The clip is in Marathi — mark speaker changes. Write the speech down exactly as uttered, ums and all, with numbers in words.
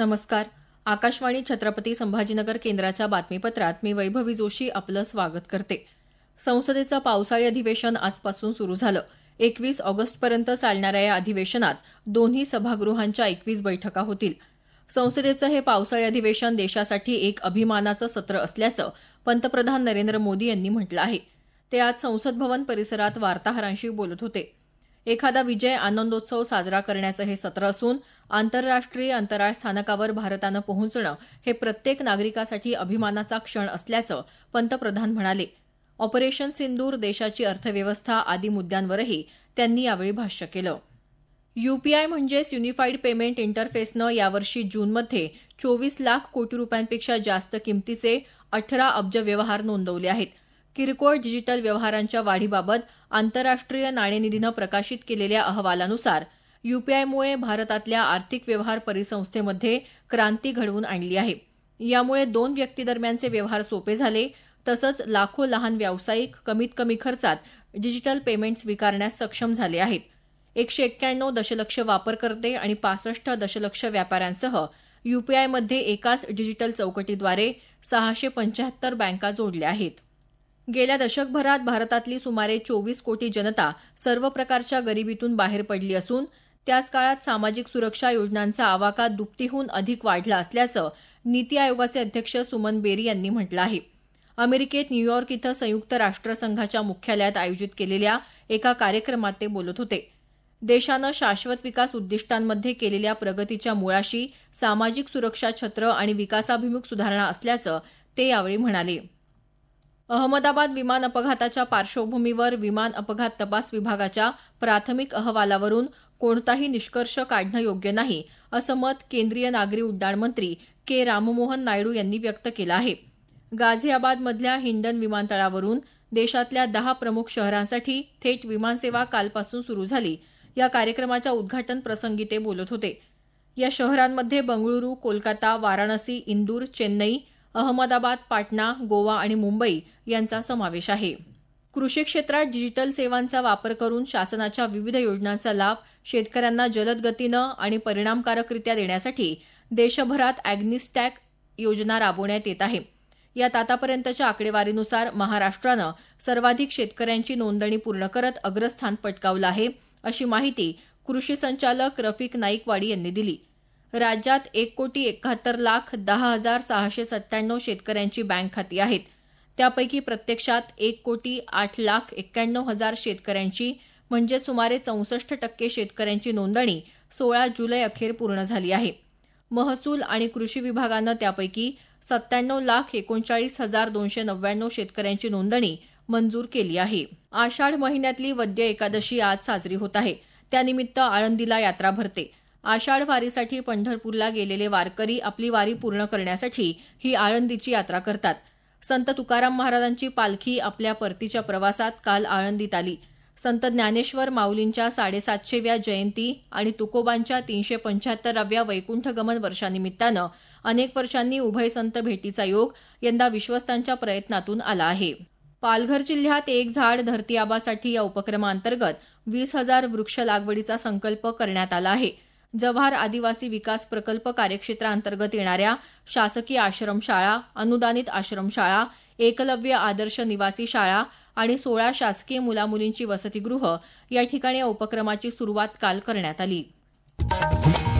Speaker 1: नमस्कार. आकाशवाणी छत्रपती संभाजीनगर केंद्राच्या बातमीपत्रात मी वैभवी जोशी आपलं स्वागत करते. संसदेचं पावसाळी अधिवेशन आजपासून सुरू झालं. एकवीस ऑगस्टपर्यंत चालणाऱ्या या अधिवेशनात दोन्ही सभागृहांच्या एकवीस बैठका होतील. संसदेचं हे पावसाळी अधिवेशन देशासाठी एक अभिमानाचं सत्र असल्याचं पंतप्रधान नरेंद्र मोदी यांनी म्हटलं आहे. ते आज संसद भवन परिसरात वार्ताहरांशी बोलत होते. एखादा विजय आनंदोत्सव साजरा करण्याचं हे सत्र असून आंतरराष्ट्रीय अंतराळ स्थानकावर भारतानं पोहोचणं हे प्रत्येक नागरिकासाठी अभिमानाचा क्षण असल्याचं पंतप्रधान म्हणाले. ऑपरेशन सिंदूर, देशाची अर्थव्यवस्था आदी मुद्द्यांवरही त्यांनी यावेळी भाष्य केलं. यूपीआय म्हणजेच युनिफाईड पेमेंट इंटरफेसनं यावर्षी जूनमध्ये चोवीस लाख कोटी रुपयांपेक्षा जास्त किमतीचे अठरा अब्ज व्यवहार नोंदवले आहेत. किरकोळ डिजिटल व्यवहारांच्या वाढीबाबत आंतरराष्ट्रीय नाणेनिधीनं प्रकाशित केलेल्या अहवालानुसार यूपीआयमुळे भारतातल्या आर्थिक व्यवहार परिसंस्थेमध्ये क्रांती घडवून आणली आहे. यामुळे दोन व्यक्तीदरम्यानचे व्यवहार सोपे झाले, तसंच लाखो लहान व्यावसायिक कमीत कमी खर्चात डिजिटल पेमेंट स्वीकारण्यास सक्षम झाले आहेत. एकशे एक्क्याण्णव दशलक्ष वापरकर्ते आणि पासष्ट दशलक्ष व्यापाऱ्यांसह यूपीआयमध्ये एकाच डिजिटल चौकटीद्वारे सहाशे पंच्याहत्तर बँका जोडल्या आहेत. गेल्या दशकभरात भारतातली सुमारे चोवीस कोटी जनता सर्व प्रकारच्या गरिबीतून बाहेर पडली असून त्याच काळात सामाजिक सुरक्षा योजनांचा आवाका दुपटीहून अधिक वाढला असल्याचं नीती आयोगाचे अध्यक्ष सुमन बेरी यांनी म्हटलं आहे. अमेरिकेत न्यूयॉर्क इथं संयुक्त राष्ट्रसंघाच्या मुख्यालयात आयोजित केलेल्या एका कार्यक्रमात ते बोलत होते. देशानं शाश्वत विकास उद्दिष्टांमध्ये केलेल्या प्रगतीच्या मुळाशी सामाजिक सुरक्षा छत्र आणि विकासाभिमुख सुधारणा असल्याचं ते यावेळी म्हणाले. अहमदाबाद विमान अपघाताच्या पार्श्वभूमीवर विमान अपघात तपास विभागाच्या प्राथमिक अहवालावरून कोणताही निष्कर्ष काढणं योग्य नाही, असं मत केंद्रीय नागरी उड्डाण मंत्री के राममोहन नायडू यांनी व्यक्त केलं आहे. गाझियाबादमधल्या हिंडन विमानतळावरून देशातल्या दहा प्रमुख शहरांसाठी थेट विमानसेवा कालपासून सुरू झाली. या कार्यक्रमाच्या उद्घाटन प्रसंगी ते बोलत होते. या शहरांमध्ये बंगळुरू, कोलकाता, वाराणसी, इंदूर, चेन्नई, अहमदाबाद, पाटणा, गोवा आणि मुंबई यांचा समावेश आहे. कृषी क्षेत्रात डिजिटल सेवांचा वापर करून शासनाच्या विविध योजनांचा लाभ शेतकऱ्यांना जलद गतीनं आणि परिणामकारकरित्या देण्यासाठी देशभरात अॅग्निस्टॅक योजना राबवण्यात येत आहे. यात आतापर्यंतच्या आकडेवारीनुसार महाराष्ट्रानं सर्वाधिक शेतकऱ्यांची नोंदणी पूर्ण करत अग्रस्थान पटकावलं आहे, अशी माहिती कृषी संचालक रफिक नाईकवाडी यांनी दिली. राज्यात एक कोटी एकाहत्तर लाख दहा हजार सहाशे सत्त्याण्णव शेतकऱ्यांची बँक खाती आहेत. त्यापैकी प्रत्यक्षात एक कोटी आठ लाख एक्क्याण्णव हजार शेतकऱ्यांची म्हणजे सुमारे चौसष्ट टक्के शेतकऱ्यांची नोंदणी सोळा जुलै अखेर पूर्ण झाली आहे. महसूल आणि कृषी विभागानं त्यापैकी सत्त्याण्णव लाख एकोणचाळीस हजार दोनशे नव्याण्णव शेतकऱ्यांची नोंदणी मंजूर केली आहे. आषाढ महिन्यातली वद्य एकादशी आज साजरी होत आहे. त्यानिमित्त आळंदीला यात्रा भरते. आषाढ वारीसाठी पंढरपूरला गेलेले वारकरी आपली वारी पूर्ण करण्यासाठी ही आळंदीची यात्रा करतात. संत तुकाराम महाराजांची पालखी आपल्या परतीच्या प्रवासात काल आळंदीत आली. संत ज्ञानेश्वर माऊलींच्या साडेसातशेव्या जयंती आणि तुकोबांच्या तीनशे पंच्याहत्तराव्या वैकुंठगमन वर्षानिमित्तानं अनेक वर्षांनी उभय संत भेटीचा योग यंदा विश्वस्तांच्या प्रयत्नातून आला आहे. पालघर जिल्ह्यात एक झाड धरती आबासाठी या उपक्रमाअंतर्गत वीस हजार वृक्ष लागवडीचा संकल्प करण्यात आला आहे. जव्हार आदिवासी विकास प्रकल्प कार्यक्षेत्राअंतर्गत येणाऱ्या शासकीय आश्रमशाळा, अनुदानित आश्रमशाळा, एकलव्य आदर्श निवासी शाळा आणि सोळा शासकीय मुलामुलींची वसतिगृह या ठिकाणी या उपक्रमाची सुरुवात काल करण्यात आली.